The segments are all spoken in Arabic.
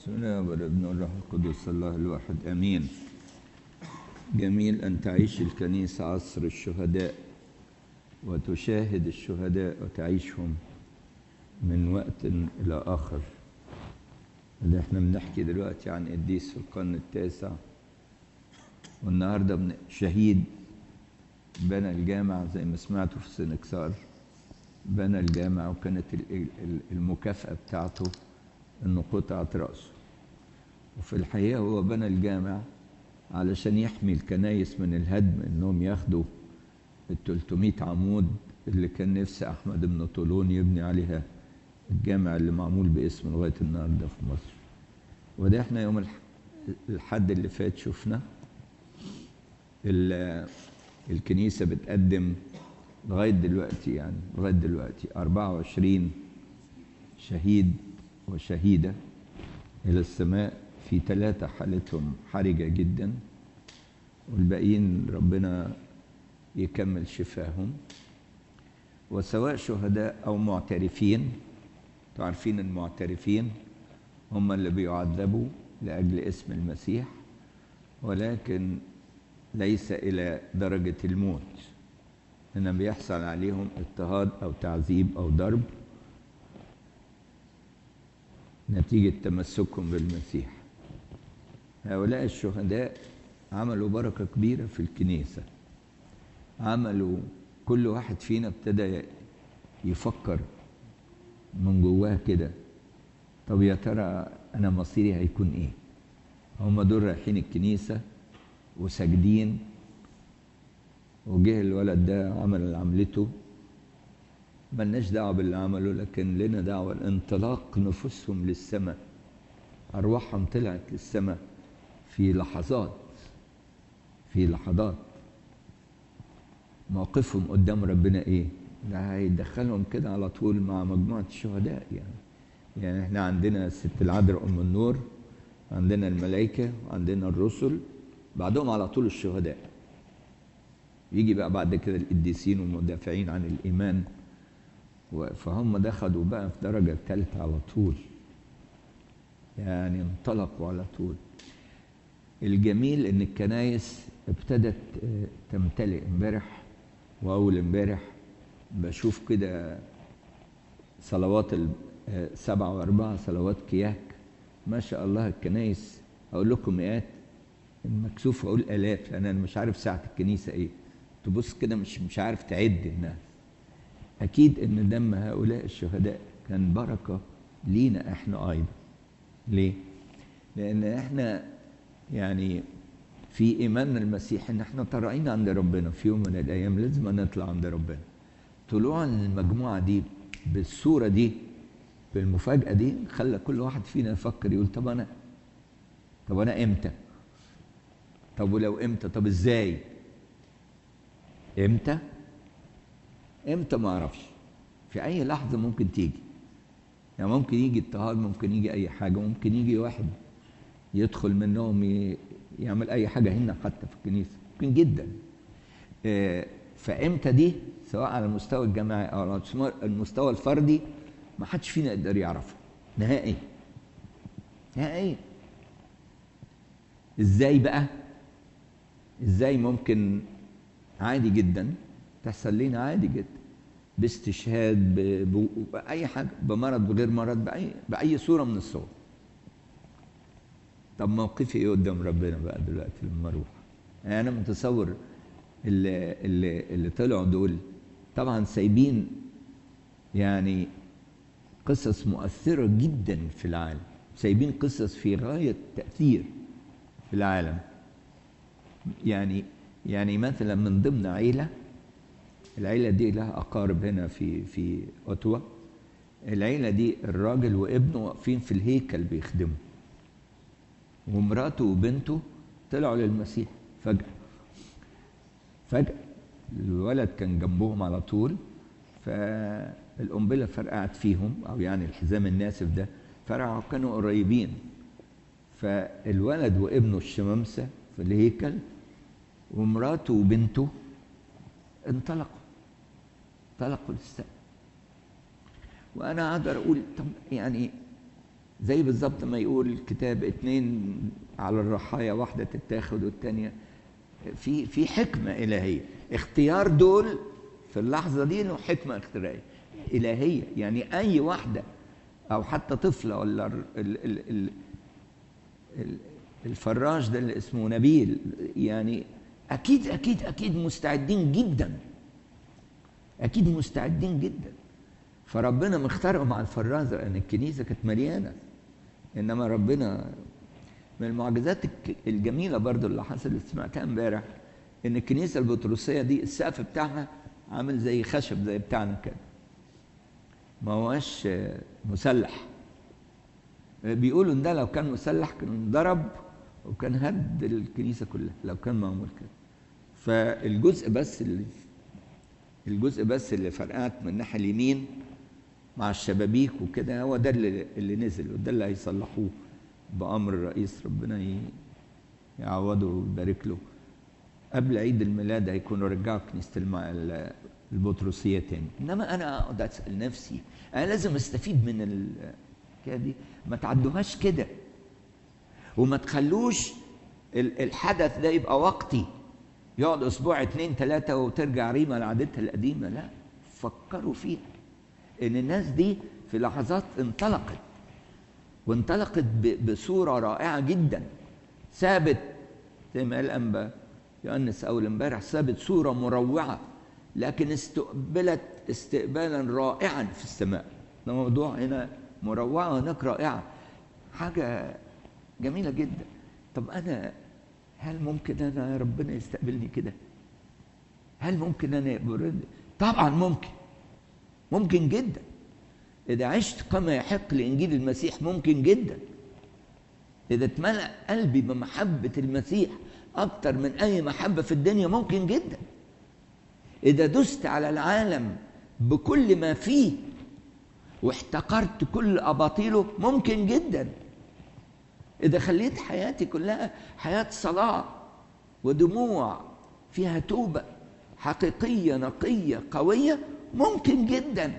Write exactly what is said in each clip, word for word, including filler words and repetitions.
بسم الله والابن والروح القدس الله الواحد امين. جميل ان تعيش الكنيسه عصر الشهداء وتشاهد الشهداء وتعيشهم من وقت الى اخر. اللي احنا بنحكي دلوقتي عن قديس في القرن التاسع، والنهارده شهيد بنى الجامع زي ما سمعتوا في سنكسار. بنى الجامع وكانت المكافأة بتاعته انه قطعت رأسه. وفي الحقيقة هو بنى الجامع علشان يحمي الكنايس من الهدم، انهم ياخدوا التلتمية عمود اللي كان نفس احمد بن طولون يبني عليها الجامع اللي معمول باسم لغاية النهارده في مصر. وده احنا يوم الحد اللي فات شفنا الكنيسة بتقدم لغاية دلوقتي، يعني لغاية دلوقتي أربعة وعشرين شهيد وشهيدة إلى السماء، في ثلاثة حالتهم حرجة جدا، والباقيين ربنا يكمل شفاهم. وسواء شهداء أو معترفين، تعرفين المعترفين هم اللي بيعذبوا لأجل اسم المسيح، ولكن ليس إلى درجة الموت، إن بيحصل عليهم اضطهاد أو تعذيب أو ضرب نتيجة تمسكهم بالمسيح. هؤلاء الشهداء عملوا بركة كبيرة في الكنيسة. عملوا كل واحد فينا ابتدى يفكر من جواه كده، طب يا ترى أنا مصيري هيكون إيه؟ هم دول رايحين الكنيسة وساجدين، وجه الولد ده عمل عملته، ملناش دعوة باللي عمله، لكن لنا دعوة الانطلاق نفوسهم للسماء. أرواحهم طلعت للسماء في لحظات في لحظات موقفهم قدام ربنا إيه؟ ده هيدخلهم كده على طول مع مجموعة الشهداء. يعني يعني احنا عندنا الست العذراء أم النور، عندنا الملائكة، عندنا الرسل، بعدهم على طول الشهداء. يجي بقى بعد كده القديسين والمدافعين عن الإيمان، فهم دخلوا بقى في درجة الثالثة على طول، يعني انطلقوا على طول. الجميل ان الكنايس ابتدت تمتلئ. امبارح واول امبارح بشوف كده صلوات سبعة واربعة صلوات كياك، ما شاء الله. الكنايس اقول لكم مئات، المكسوف اقول الاف، لان انا مش عارف ساعة الكنيسة ايه. تبص كده مش مش عارف تعد الناس. أكيد إن دم هؤلاء الشهداء كان بركة لينا إحنا أيضا. ليه؟ لأن إحنا يعني في إيماننا المسيح إن إحنا طالعين عند ربنا في يوم من الأيام، لازم نطلع عند ربنا. طلوع المجموعة دي بالصورة دي بالمفاجأة دي خلى كل واحد فينا يفكر، يقول طب أنا طب أنا إمتى؟ طب ولو إمتى؟ طب إزاي؟ إمتى؟ امتى ما اعرفش. في اي لحظه ممكن تيجي، يعني ممكن يجي اضطهاد، ممكن يجي اي حاجه، ممكن يجي واحد يدخل منهم يعمل اي حاجه هنا حتى في الكنيسه، ممكن جدا. فامتى دي سواء على المستوى الجماعي او على المستوى الفردي ما حدش فينا يقدر يعرفه نهائي نهائي. ازاي بقى؟ ازاي ممكن عادي جدا تحصل لنا، عادي جدا، باستشهاد، بأي حاجة، بمرض بغير مرض، بأي بأي صورة من الصور. طب موقفي ايه قدام ربنا بقى دلوقتي لما اروح؟ يعني انا متصور اللي اللي اللي طلعوا دول طبعا سايبين يعني قصص مؤثرة جدا في العالم، سايبين قصص في غاية تأثير في العالم. يعني يعني مثلا من ضمن عيلة، العيلة دي لها أقارب هنا في في أوتوا. العيلة دي الراجل وابنه واقفين في الهيكل بيخدموا، ومراته وبنته طلعوا للمسيح فجأة. فجأة الولد كان جنبهم على طول، فالقنبلة فرقعت فيهم، أو يعني الحزام الناسف ده فرقعوا، كانوا قريبين. فالولد وابنه الشمامسة في الهيكل، ومراته وبنته انطلقوا انطلقوا للسماء. وانا اقدر اقول طب يعني زي بالظبط ما يقول الكتاب اتنين على الرحايا، واحدة تتاخد والتانية. في في حكمة إلهية. اختيار دول في اللحظة دي له حكمة اختيارية إلهية. يعني أي واحدة أو حتى طفلة ولا ال ال ال ال الفراش ده اللي اسمه نبيل، يعني أكيد أكيد أكيد مستعدين جدا، أكيد مستعدين جدا. فربنا مختارهم مع الفرازة لأن الكنيسة كانت مليانة. إنما ربنا من المعجزات الجميلة برضو اللي حصلت سمعتها امبارح، إن الكنيسة البطرسية دي السقف بتاعها عامل زي خشب زي بتاعنا كده، ما هوش مسلح. بيقولوا إن ده لو كان مسلح كان انضرب وكان هد الكنيسة كلها لو كان معمول كده. فالجزء بس اللي الجزء بس اللي فرقعت من الناحية اليمين مع الشبابيك وكده هو ده اللي, اللي نزل، وده اللي هيصلحوه بأمر الرئيس، ربنا يعوضه ويبارك له. قبل عيد الميلاد هيكونوا رجعوا كنيسة البطرسية تاني. إنما أنا أقعد أسأل نفسي أنا لازم أستفيد من الحكاية دي، ما تعدوهاش كده وما تخلوش الحدث ده يبقى وقتي يقعد أسبوع اتنين تلاتة وترجع ريما لعادتها القديمة. لا، فكروا فيها إن الناس دي في لحظات انطلقت وانطلقت بصورة رائعة جدا. ثابت زي ما قال أنبا يؤنس أول امبارح، ثابت صورة مروعة لكن استقبلت استقبالا رائعا في السماء. الموضوع هنا مروعة هناك رائعة، حاجة جميلة جدا. طب أنا هل ممكن أنا ربنا يستقبلني كده؟ هل ممكن أنا يقبلني؟ طبعا ممكن، ممكن جدا. إذا عشت كما يحق لإنجيل المسيح ممكن جدا. إذا اتملأ قلبي بمحبة المسيح أكتر من أي محبة في الدنيا ممكن جدا. إذا دست على العالم بكل ما فيه واحتقرت كل أباطيله ممكن جدا. إذا خليت حياتي كلها حياة صلاة ودموع فيها توبة حقيقية نقية قوية ممكن جدا.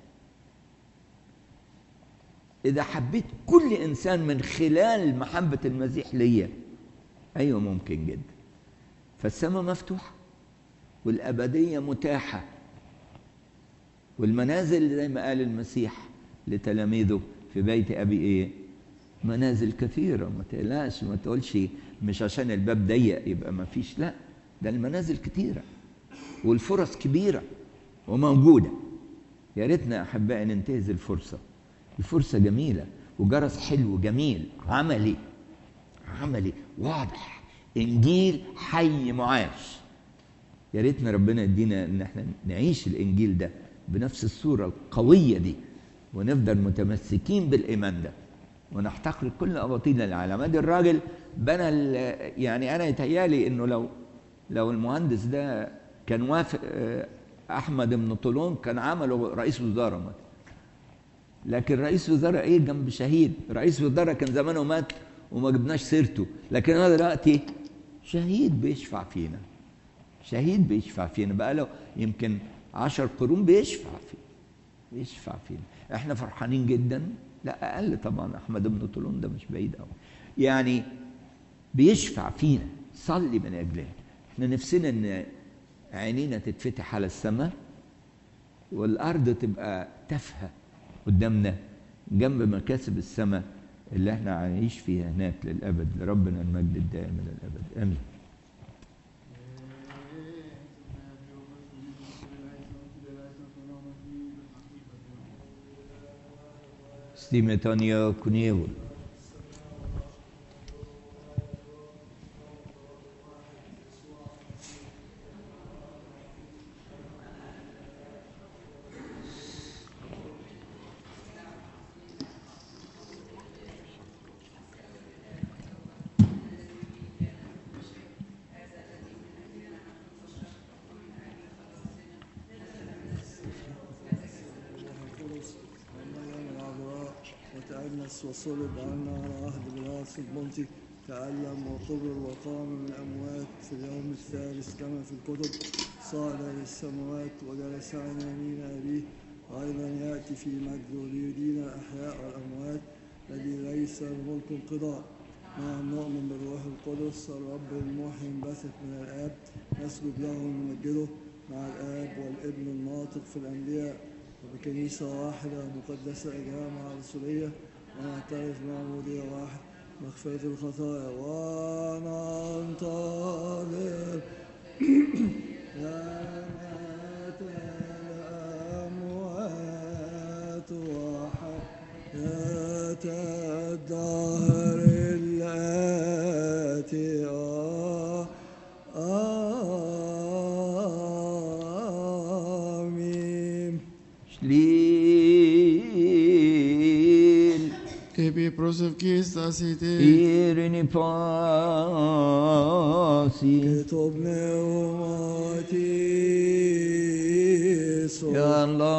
إذا حبيت كل إنسان من خلال محبة المسيح ليا أيوة ممكن جدا. فالسماء مفتوحة والأبدية متاحة، والمنازل زي ما قال المسيح لتلاميذه في بيت أبي إيه؟ منازل كثيرة. ما تقلقش، ما تقولش مش عشان الباب ضيق يبقى ما فيش، لا، ده المنازل كثيرة والفرص كبيرة وموجودة. يا ريتنا أحبائي ننتهز الفرصة. الفرصة جميلة وجرس حلو جميل عملي عملي واضح، إنجيل حي معاش. يا ريتنا ربنا يدينا إن احنا نعيش الإنجيل ده بنفس الصورة القوية دي ونفضل متمسكين بالإيمان ده ونحتقر كل أباطيل العالم. ادي الراجل بنى، يعني أنا يتهيالي إنه لو لو المهندس ده كان وافق أحمد بن طولون كان عمله رئيس وزراء مثلا. لكن رئيس وزراء إيه جنب شهيد؟ رئيس وزراء كان زمانه مات وما جبناش سيرته، لكن هذا دلوقتي شهيد بيشفع فينا، شهيد بيشفع فينا بقى له يمكن عشر قرون بيشفع فينا بيشفع فينا. احنا فرحانين جدا. لا اقل طبعا، احمد بن طولون ده مش بعيد قوي، يعني بيشفع فينا. صلي من اجلنا. احنا نفسنا ان عينينا تتفتح على السماء والارض تبقى تافهه قدامنا جنب مكاسب السماء اللي احنا هنعيش فيها هناك للابد. لربنا المجد الدائم الى الابد، امين. Stimetania Kunievul. وصلب عنا على عهد بالعاص البنطي، تعلم وقبر وقام من الأموات في اليوم الثالث كما في الكتب، صعد للسماوات وجلس عن يمين أبيه، وأيضا يأتي في مجده ليدين الأحياء والأموات، الذي ليس الملك القضاء، مع نؤمن بالروح القدس الرب المحيي الباثق من الآب، نسجد له ونمجده مع الآب والابن الناطق في الأنبياء، وبكنيسة واحدة مقدسة جامعة رسولية، ونعترف بمعمودية واحد مغفرة الخطايا، وننتظر جنة الأموات وحياة الدهر الآتي. آمين. Slil Epi prosevkistas ite, irini pasi Ketub pneumatis. Ya Allah